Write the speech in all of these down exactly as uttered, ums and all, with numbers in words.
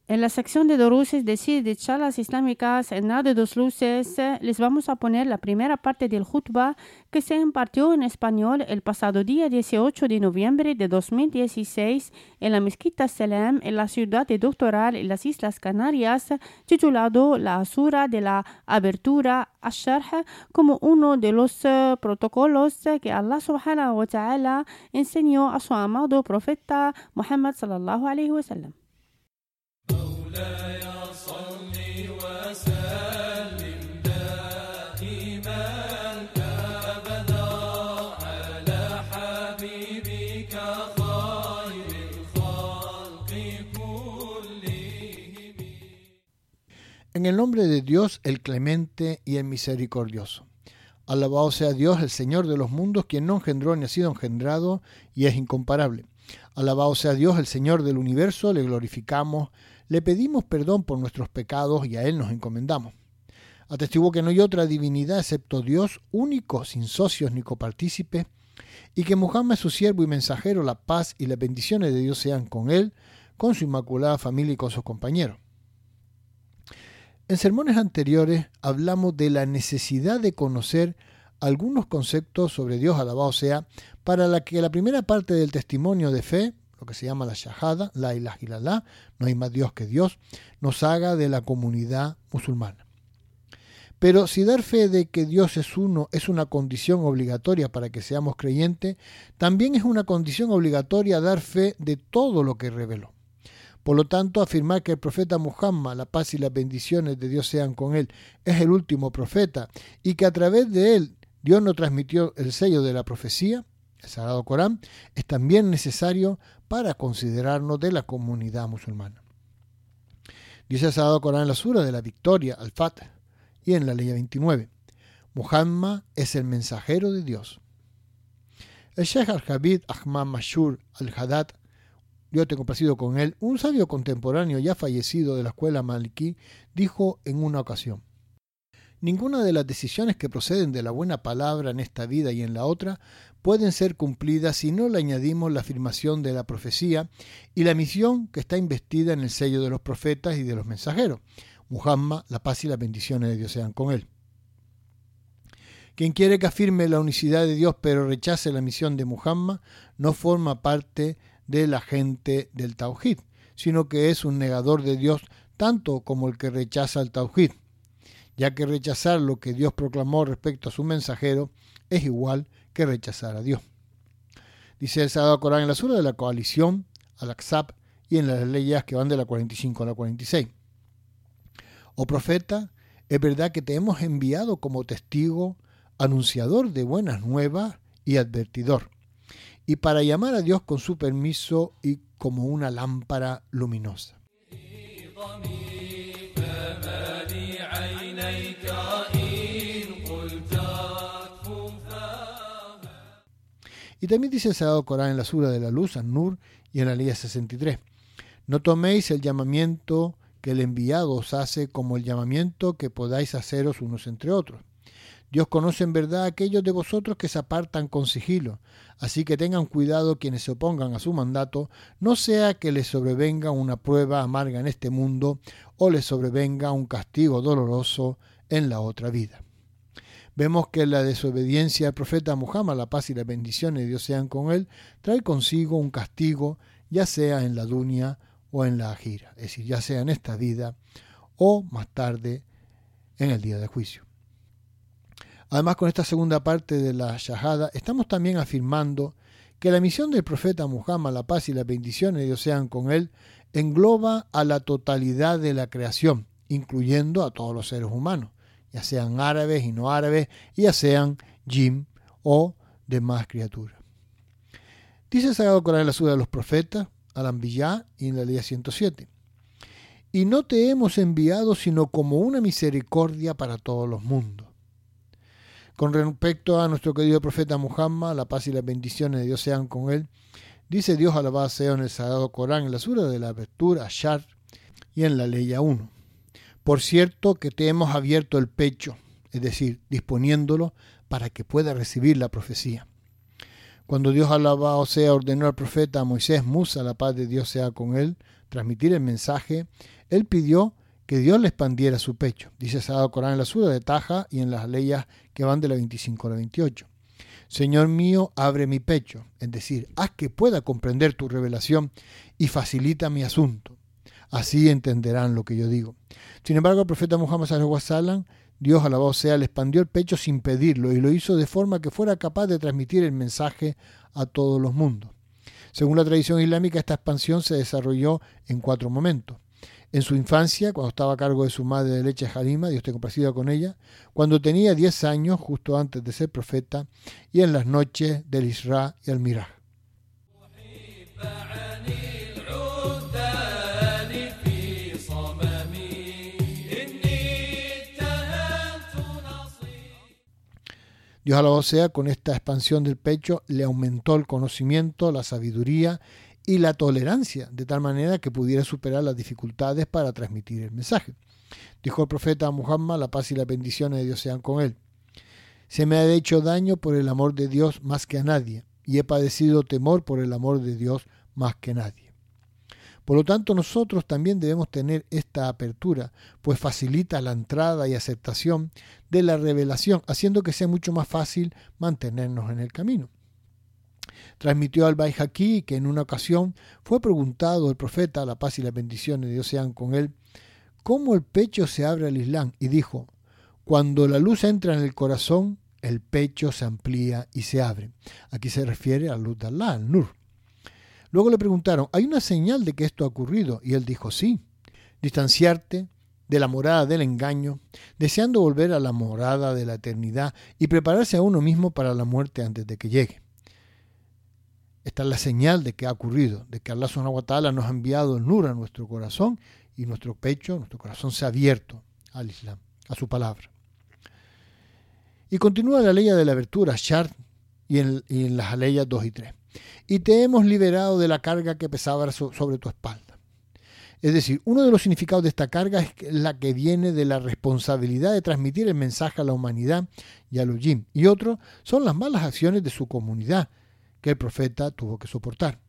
En la sección de Duruses de sí de charlas islámicas en la de dos luces, les vamos a poner la primera parte del Jutba que se impartió en español el pasado día dieciocho de noviembre de dos mil dieciséis en la Mezquita Salem en la ciudad de Doctoral en las Islas Canarias, titulado La Sura de la Abertura Ash-Sharh, como uno de los uh, protocolos que Allah subhanahu wa ta'ala enseñó a su amado profeta Muhammad sallallahu alaihi wasallam. مولاي صل وسلم دائما أبدا على حبيبك خير الخلق كلهم. En el nombre de Dios, el clemente y el misericordioso. Alabado sea Dios, el Señor de los mundos, quien no engendró ni ha sido engendrado y es incomparable. Alabado sea Dios, el Señor del universo, le glorificamos, le pedimos perdón por nuestros pecados y a Él nos encomendamos. Atestiguo que no hay otra divinidad excepto Dios, único, sin socios ni copartícipes, y que Muhammad es su siervo y mensajero, la paz y las bendiciones de Dios sean con Él, con su inmaculada familia y con sus compañeros. En sermones anteriores hablamos de la necesidad de conocer algunos conceptos sobre Dios, alabado sea, para la que la primera parte del testimonio de fe, lo que se llama la shahada, la ilaha illallah, no hay más Dios que Dios, nos haga de la comunidad musulmana. Pero si dar fe de que Dios es uno es una condición obligatoria para que seamos creyentes, también es una condición obligatoria dar fe de todo lo que reveló. Por lo tanto, afirmar que el profeta Muhammad, la paz y las bendiciones de Dios sean con él, es el último profeta y que a través de él Dios nos transmitió el sello de la profecía, el Sagrado Corán, es también necesario para considerarnos de la comunidad musulmana. Dice el Sagrado Corán en la Sura de la Victoria, Al-Fath, y en la Ley veintinueve, Muhammad es el mensajero de Dios. El Sheikh Al-Habib Ahmad Mashur Al-Haddad, Dios te complacido con él, un sabio contemporáneo ya fallecido de la escuela Maliki, dijo en una ocasión: ninguna de las decisiones que proceden de la buena palabra en esta vida y en la otra pueden ser cumplidas si no le añadimos la afirmación de la profecía y la misión que está investida en el sello de los profetas y de los mensajeros. Muhammad, la paz y las bendiciones de Dios sean con él. Quien quiere que afirme la unicidad de Dios pero rechace la misión de Muhammad no forma parte de la gente del Tauhid, sino que es un negador de Dios tanto como el que rechaza el Tauhid, ya que rechazar lo que Dios proclamó respecto a su mensajero es igual que rechazar a Dios. Dice el Sagrado Corán en la Sura de la Coalición, Al-Aqsab, y en las leyes que van de la cuarenta y cinco a la cuarenta y seis. Oh profeta, es verdad que te hemos enviado como testigo, anunciador de buenas nuevas y advertidor, y para llamar a Dios con su permiso y como una lámpara luminosa. Y también dice el Sagrado Corán en la Sura de la Luz, An-Nur, y en la ley sesenta y tres. No toméis el llamamiento que el enviado os hace como el llamamiento que podáis haceros unos entre otros. Dios conoce en verdad a aquellos de vosotros que se apartan con sigilo, así que tengan cuidado quienes se opongan a su mandato, no sea que les sobrevenga una prueba amarga en este mundo o les sobrevenga un castigo doloroso en la otra vida. Vemos que la desobediencia al profeta Muhammad, la paz y las bendiciones de Dios sean con él, trae consigo un castigo, ya sea en la dunya o en la ajira, es decir, ya sea en esta vida o más tarde en el día del juicio. Además, con esta segunda parte de la Shahada, estamos también afirmando que la misión del profeta Muhammad, la paz y las bendiciones de Dios sean con él, engloba a la totalidad de la creación, incluyendo a todos los seres humanos, ya sean árabes y no árabes, y ya sean jinn o demás criaturas. Dice el Sagrado Corán en la Sura de los Profetas, Al-Anbiya, y en la ley ciento siete. Y no te hemos enviado sino como una misericordia para todos los mundos. Con respecto a nuestro querido profeta Muhammad, la paz y las bendiciones de Dios sean con él, dice Dios alabado sea en el Sagrado Corán, en la Sura de la Abertura, Ashar, y en la ley uno. Por cierto que te hemos abierto el pecho, es decir, disponiéndolo para que pueda recibir la profecía. Cuando Dios alabado sea ordenó al profeta Moisés, Musa, la paz de Dios sea con él, transmitir el mensaje, él pidió que Dios le expandiera su pecho. Dice Sagrado Corán en la sura de Taha y en las leyes que van de la veinticinco a la veintiocho. Señor mío, abre mi pecho, es decir, haz que pueda comprender tu revelación y facilita mi asunto. Así entenderán lo que yo digo. Sin embargo, el profeta Muhammad sallallahu alaihi wasallam, Dios alabado sea, le expandió el pecho sin pedirlo y lo hizo de forma que fuera capaz de transmitir el mensaje a todos los mundos. Según la tradición islámica, esta expansión se desarrolló en cuatro momentos. En su infancia, cuando estaba a cargo de su madre de leche Halima, Dios esté complacido con ella, cuando tenía diez años, justo antes de ser profeta, y en las noches del Isra y el Miraj. Dios alabado sea, con esta expansión del pecho le aumentó el conocimiento, la sabiduría y la tolerancia, de tal manera que pudiera superar las dificultades para transmitir el mensaje. Dijo el profeta Muhammad, la paz y las bendiciones de Dios sean con él: se me ha hecho daño por el amor de Dios más que a nadie, y he padecido temor por el amor de Dios más que nadie. Por lo tanto, nosotros también debemos tener esta apertura, pues facilita la entrada y aceptación de la revelación, haciendo que sea mucho más fácil mantenernos en el camino. Transmitió al Baihaqí que en una ocasión fue preguntado el profeta, la paz y las bendiciones de Dios sean con él, cómo el pecho se abre al Islam, y dijo: cuando la luz entra en el corazón, el pecho se amplía y se abre. Aquí se refiere a la luz de Allah, al Nur. Luego le preguntaron: ¿hay una señal de que esto ha ocurrido? Y él dijo: sí, distanciarte de la morada del engaño, deseando volver a la morada de la eternidad y prepararse a uno mismo para la muerte antes de que llegue. Esta es la señal de que ha ocurrido, de que Allah subhanahu wa ta'ala nos ha enviado el Nur a nuestro corazón y nuestro pecho, nuestro corazón se ha abierto al Islam, a su palabra. Y continúa la ley de la abertura, Shart, y en, y en las aleyas dos y tres. Y te hemos liberado de la carga que pesaba sobre tu espalda. Es decir, uno de los significados de esta carga es la que viene de la responsabilidad de transmitir el mensaje a la humanidad y a los jinn. Y otro son las malas acciones de su comunidad que el profeta tuvo que soportar.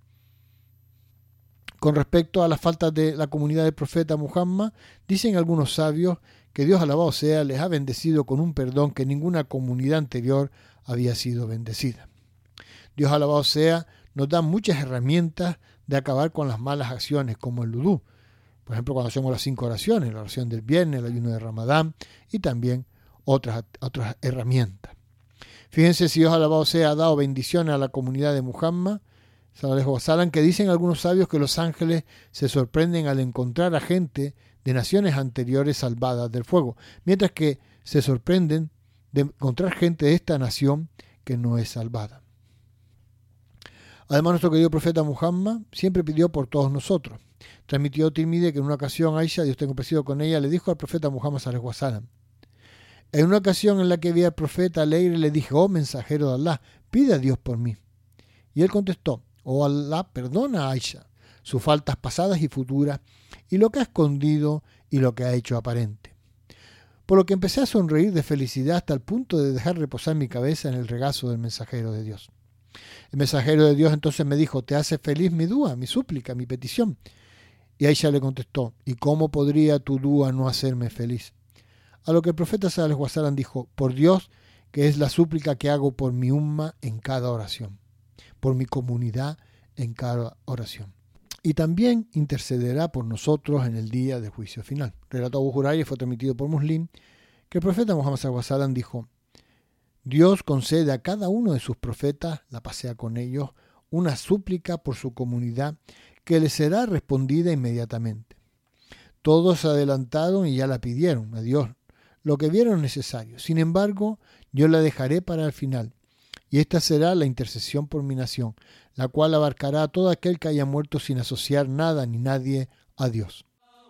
Con respecto a las faltas de la comunidad del profeta Muhammad, dicen algunos sabios que Dios alabado sea les ha bendecido con un perdón que ninguna comunidad anterior había sido bendecida. Dios alabado sea nos da muchas herramientas de acabar con las malas acciones, como el vudú. Por ejemplo, cuando hacemos las cinco oraciones, la oración del viernes, el ayuno de Ramadán, y también otras, otras herramientas. Fíjense si Dios alabado sea ha dado bendiciones a la comunidad de Muhammad, que dicen algunos sabios que los ángeles se sorprenden al encontrar a gente de naciones anteriores salvadas del fuego, mientras que se sorprenden de encontrar gente de esta nación que no es salvada. Además, nuestro querido profeta Muhammad siempre pidió por todos nosotros. Transmitió Tirmidhi que en una ocasión Aisha, Dios tenga complacido con ella, le dijo al profeta Muhammad sallallahu alaihi wasallam: en una ocasión en la que vi al profeta alegre, le dije: oh mensajero de Allah, pide a Dios por mí. Y él contestó: oh Allah, perdona a Aisha sus faltas pasadas y futuras, y lo que ha escondido y lo que ha hecho aparente. Por lo que empecé a sonreír de felicidad hasta el punto de dejar reposar mi cabeza en el regazo del mensajero de Dios. El mensajero de Dios entonces me dijo: ¿te hace feliz mi dúa, mi súplica, mi petición? Y Aisha le contestó: ¿y cómo podría tu dúa no hacerme feliz? A lo que el profeta sallallahu alaihi wasallam dijo: por Dios, que es la súplica que hago por mi umma en cada oración, por mi comunidad en cada oración. Y también intercederá por nosotros en el día del juicio final. Relató Abu Hurayra y fue transmitido por Muslim que el profeta Muhammad sallallahu alaihi wasallam dijo: Dios concede a cada uno de sus profetas, la pasea con ellos, una súplica por su comunidad que les será respondida inmediatamente. Todos se adelantaron y ya la pidieron a Dios, lo que vieron necesario. Sin embargo, yo la dejaré para el final, y esta será la intercesión por mi nación, la cual abarcará a todo aquel que haya muerto sin asociar nada ni nadie a Dios.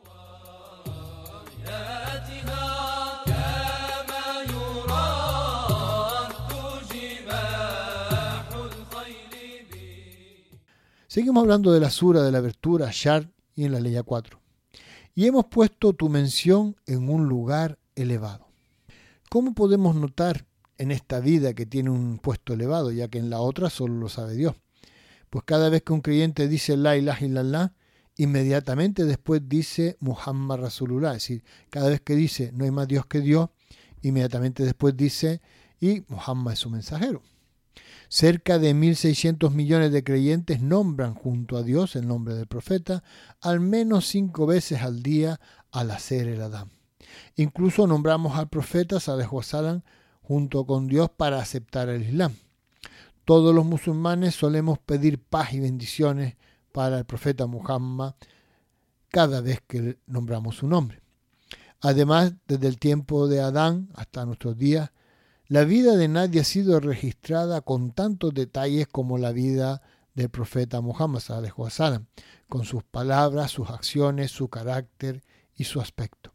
Seguimos hablando de la sura de la abertura, Shar, y en la ley cuatro. Y hemos puesto tu mención en un lugar elevado. ¿Cómo podemos notar en esta vida que tiene un puesto elevado, ya que en la otra solo lo sabe Dios? Pues cada vez que un creyente dice la ilaha illallah, inmediatamente después dice Muhammad Rasulullah, es decir, cada vez que dice no hay más Dios que Dios, inmediatamente después dice y Muhammad es su mensajero. Cerca de mil seiscientos millones de creyentes nombran junto a Dios el nombre del profeta al menos cinco veces al día al hacer el Adán. Incluso nombramos al profeta sallallahu alaihi wasallam junto con Dios para aceptar el Islam. Todos los musulmanes solemos pedir paz y bendiciones para el profeta Muhammad cada vez que nombramos su nombre. Además, desde el tiempo de Adán hasta nuestros días, la vida de nadie ha sido registrada con tantos detalles como la vida del profeta Muhammad sallallahu alaihi wasallam, con sus palabras, sus acciones, su carácter y su aspecto.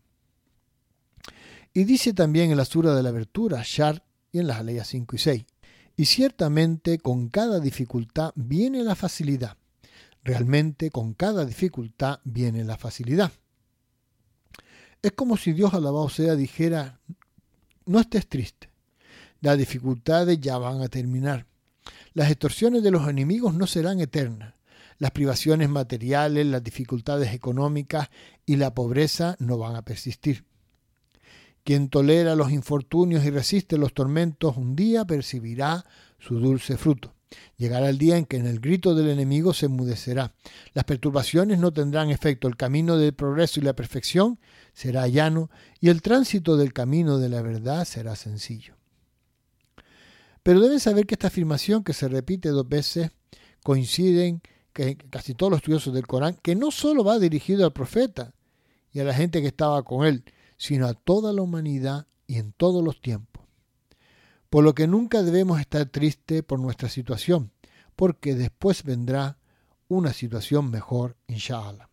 Y dice también en la sura de la abertura, Shar, y en las aleyas cinco y seis, y ciertamente con cada dificultad viene la facilidad. Realmente con cada dificultad viene la facilidad. Es como si Dios, alabado sea, dijera, no estés triste. Las dificultades ya van a terminar. Las extorsiones de los enemigos no serán eternas. Las privaciones materiales, las dificultades económicas y la pobreza no van a persistir. Quien tolera los infortunios y resiste los tormentos un día percibirá su dulce fruto. Llegará el día en que en el grito del enemigo se enmudecerá. Las perturbaciones no tendrán efecto. El camino del progreso y la perfección será llano y el tránsito del camino de la verdad será sencillo. Pero deben saber que esta afirmación, que se repite dos veces, coinciden que casi todos los estudiosos del Corán, que no solo va dirigido al profeta y a la gente que estaba con él, sino a toda la humanidad y en todos los tiempos. Por lo que nunca debemos estar tristes por nuestra situación, porque después vendrá una situación mejor, inshallah.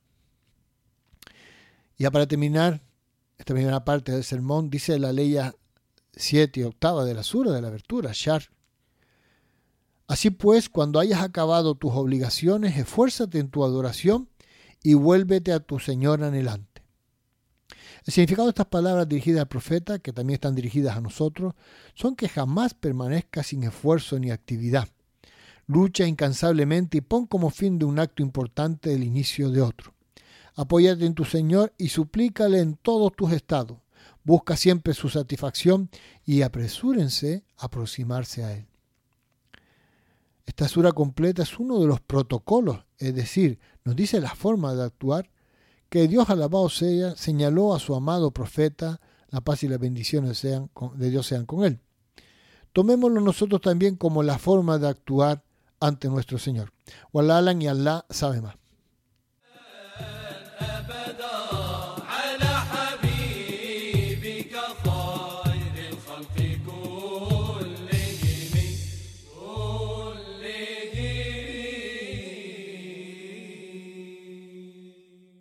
Ya para terminar esta primera parte del sermón, dice la ley siete y octava de la sura de la abertura, Shar. Así pues, cuando hayas acabado tus obligaciones, esfuérzate en tu adoración y vuélvete a tu Señor anhelante. El significado de estas palabras dirigidas al profeta, que también están dirigidas a nosotros, son que jamás permanezca sin esfuerzo ni actividad. Lucha incansablemente y pon como fin de un acto importante el inicio de otro. Apóyate en tu Señor y suplícale en todos tus estados. Busca siempre su satisfacción y apresúrense a aproximarse a Él. Esta sura completa es uno de los protocolos, es decir, nos dice la forma de actuar que Dios, alabado sea, señaló a su amado profeta, la paz y las bendiciones sean con, de Dios sean con él. Tomémoslo nosotros también como la forma de actuar ante nuestro Señor. Wallah y Allah sabe más.